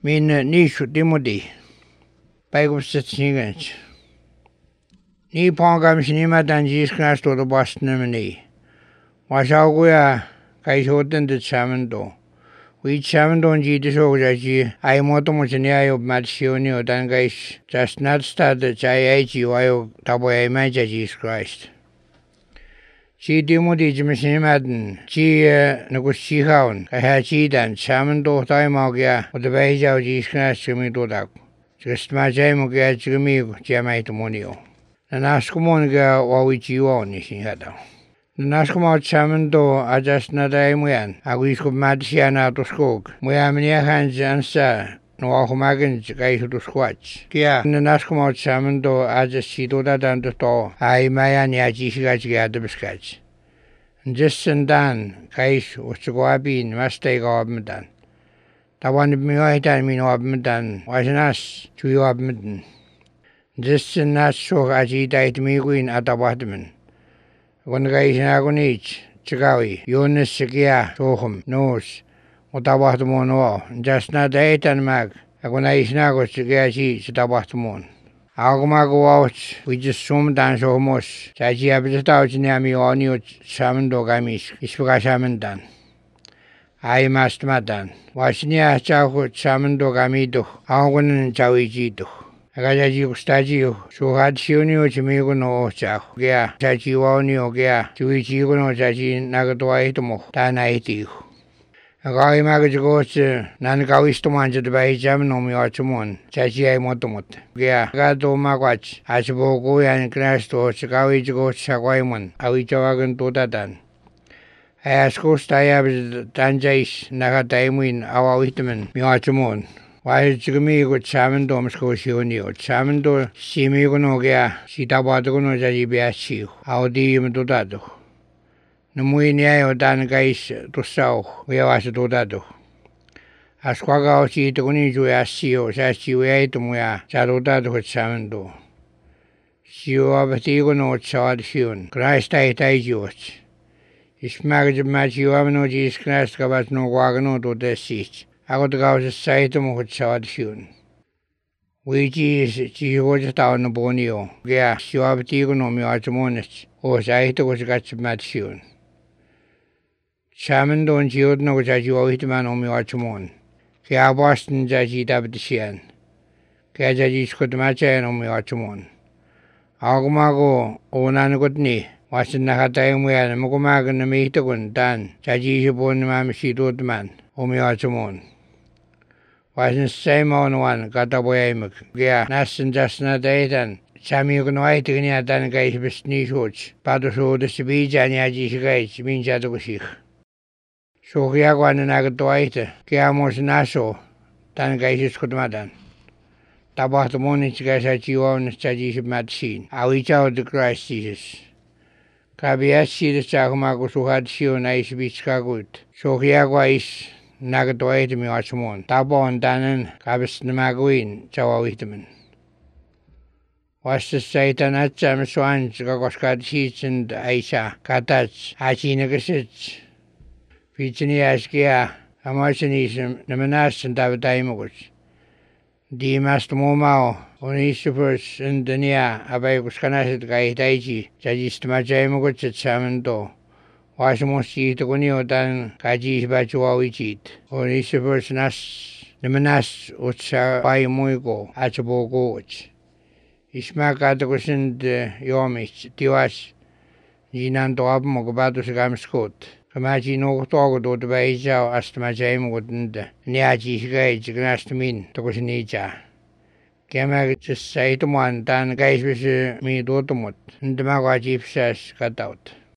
min nishu Timothy paikupsatsinganch. Ni pongkamsinimatan Jesus Christ to the Boston Wasauguya kaisoten the chamento. We chamento Jesus Ojaji, I motomochania of Matsioni or Dangais, just not start the Chayachi while Taboy Maja Jesus Christ. Chi Timothy Jimmy Chi Nagusihaun, Kahachi dan chamento Taimagia, or the Baja of Jesus Christ to me to that. Just my Jamogia Jimmy Jamai to Monio. And ask Monga what we you on is in Hada. Naskoma chamento adjust na daimuyan. Agwis ko madsiana to skog. Muya mnia hands ansa. No ahomagan kay to squatch. Kaya naskoma chamento adjust sito da dan to. Ay maya niya jishigach gada biskach. Just and dan kais usugwabin mastay gobmedan. Tawan miyoitan min obmedan. Wasanas chuyo obmedan. Just and not so ajita it miguin at abatman. When guys in agonich, Chigawi, Yunus Sikia, Sohum, Nose, Otabatamon, just not 8 and mag, Agonais Nagos, Chigachi, Chitabatamon. Algomago out, we just summed and so much, Chachi Abitouch Nami on you, Samando Gamish, Ispagasamandan. I must madan. Washnia Chahu, Samando Gamido, Algon and Chawijito. Agaji Stadio, so had Shunio Chimigo no Chao, Gea, Chachi Wanio Gea, Chuichigo no Chachi Nagatoaitomo, Tanaiti. Agai Magagoch, Nangawistoman to buy jam no Miachumon, Chachi Motomot, Gea, Gato Magwach, Achabogo and Crash to Chikawi go Chagwaimon, Awichawagan to Tatan. I ask Stayab Tanjais, Nagataimin, our vitamin, Miachumon. Why Jimmy good salmon domes go shionio, salmon do, Simigonogia, Sitabadono Jajibiachi, how do you do that? No muinia or dan guys to south, where was to that? As Quaga see to Uniju Asio, Sachi way to Muya, Charotado with salmon do. Sio Abatigono Chad Shion, Christ I Taijos. Is magazine match you have no Jesus Christ about no wagano to the seats. I got to go to sight of what shot soon. Which is she was down the bonio. Yeah, she have tigonomi archamonis, or sight was got to match soon. Shaman don't you know that you owe man on me archamon. Kia Boston Jaji Dabdishian. Kajaji could match on me archamon. Algomago, O Nanagotni, was in the Hatayam where the Mogomagan the Metagun Dan, Jaji born Mamshi Dodman, O me archamon. Wasn't same on one, got away, Gea, Nassin just not dayton. Sammy can wait in your dan guys with sneeze, Padoso the Sibija and Yaji's gates, means Yadogosich. So Giaguan and Agatoite, Giamos Naso, dan guys could madan. Tabat the morning guys at you on the studies of mad scene. I reach out the Christ Jesus. Cabiachi the Chagomagos who had shown nice beach cagut. So Giagua is. Nagatoite mi archmon. Tabon danen kabis namaguin chawa vitamin. Was the Satan at some swans gagoskat sheets and Aisha katats hachinagasit. Pichini askia amachanism namanas and Davidaimogos. Di master momao onisupers and denia abayguskanasit gaitaiji jajistamajaimogos at samento. Wasmosi to Gunio dan Kaji Bachuawichit, or Isabers Nas, the Manas, Utsa by Muigo, Achabo Goch. Ismakatagosin de Yomish, Tiwas, Jinan to Abmogabatus Gamscot. Kamaji no togo to Baija, Astamajaim wouldn't Niaji Gage, Gnastamin, Togosinija. Gamag just say to one, Dan Gage with me dotomot, and the Magaji says cut out.